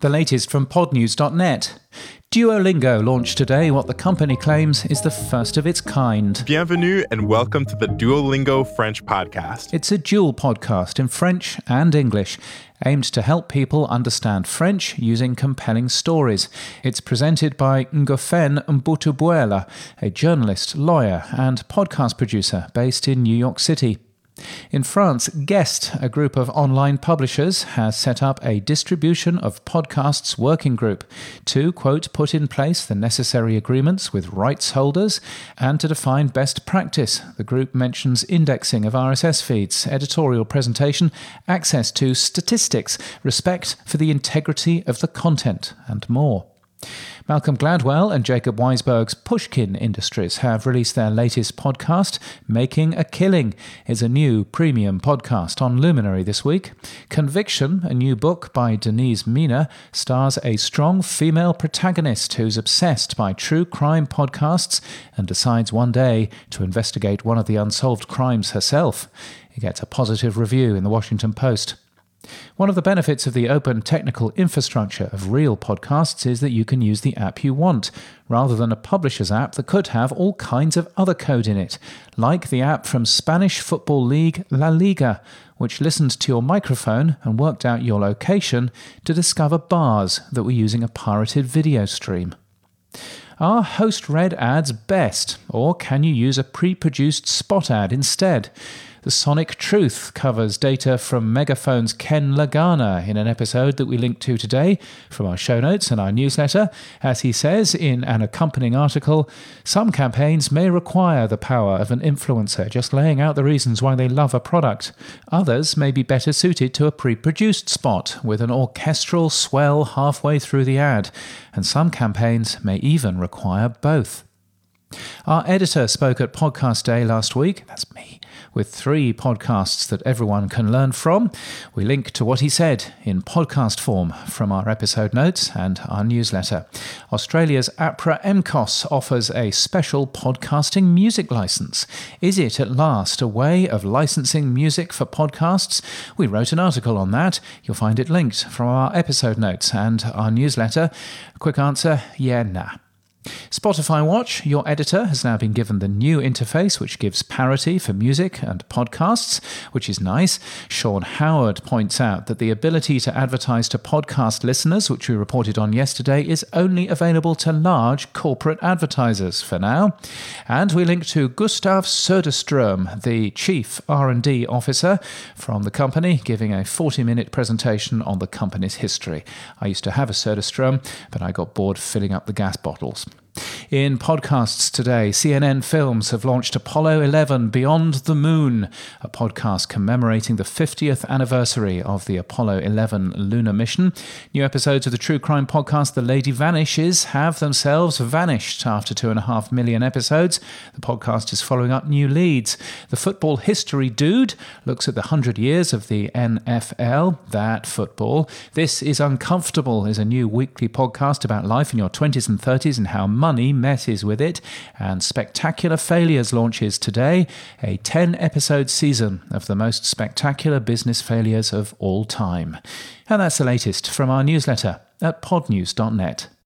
The latest from podnews.net. Duolingo launched today what the company claims is the first of its kind. Bienvenue and welcome to the Duolingo French podcast. It's a dual podcast in French and English, aimed to help people understand French using compelling stories. It's presented by Ngofen Mbutubuela, a journalist, lawyer, and podcast producer based in New York City. In France, Guest, a group of online publishers, has set up a distribution of podcasts working group to, quote, put in place the necessary agreements with rights holders and to define best practice. The group mentions indexing of RSS feeds, editorial presentation, access to statistics, respect for the integrity of the content, and more. Malcolm Gladwell and Jacob Weisberg's Pushkin Industries have released their latest podcast, Making a Killing. It's a new premium podcast on Luminary this week. Conviction, a new book by Denise Mina, stars a strong female protagonist who's obsessed by true crime podcasts and decides one day to investigate one of the unsolved crimes herself. It gets a positive review in the Washington Post. One of the benefits of the open technical infrastructure of real podcasts is that you can use the app you want, rather than a publisher's app that could have all kinds of other code in it, like the app from Spanish football league La Liga, which listened to your microphone and worked out your location to discover bars that were using a pirated video stream. Are host-read ads best, or can you use a pre-produced spot ad instead? The Sonic Truth covers data from Megaphone's Ken Lagana in an episode that we link to today from our show notes and our newsletter. As he says in an accompanying article, some campaigns may require the power of an influencer just laying out the reasons why they love a product. Others may be better suited to a pre-produced spot with an orchestral swell halfway through the ad, and some campaigns may even require both. Our editor spoke at Podcast Day last week, that's me, with 3 podcasts that everyone can learn from. We link to what he said in podcast form from our episode notes and our newsletter. Australia's APRA MCOS offers a special podcasting music license. Is it at last a way of licensing music for podcasts? We wrote an article on that. You'll find it linked from our episode notes and our newsletter. Quick answer, yeah, nah. Spotify Watch, your editor, has now been given the new interface which gives parity for music and podcasts, which is nice. Sean Howard points out that the ability to advertise to podcast listeners, which we reported on yesterday, is only available to large corporate advertisers for now. And we link to Gustav Söderström, the Chief R&D Officer from the company, giving a 40-minute presentation on the company's history. I used to have a Söderström, but I got bored filling up the gas bottles. In podcasts today, CNN Films have launched Apollo 11 Beyond the Moon, a podcast commemorating the 50th anniversary of the Apollo 11 lunar mission. New episodes of the true crime podcast The Lady Vanishes have themselves vanished after 2.5 million episodes. The podcast is following up new leads. The Football History Dude looks at the 100 years of the NFL, that football. This is Uncomfortable is a new weekly podcast about life in your 20s and 30s and how money messes with it. And Spectacular Failures launches today, a 10-episode season of the most spectacular business failures of all time. And that's the latest from our newsletter at podnews.net.